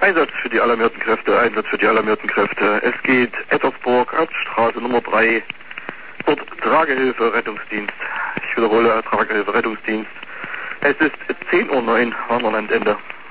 Einsatz für die alarmierten Kräfte, Einsatz für die alarmierten Kräfte. Es geht Ettersburg, Hauptstraße Nummer 3. Dort Tragehilfe, Rettungsdienst. Ich wiederhole, Tragehilfe, Rettungsdienst. Es ist 10:09 Uhr, Warnerlandende.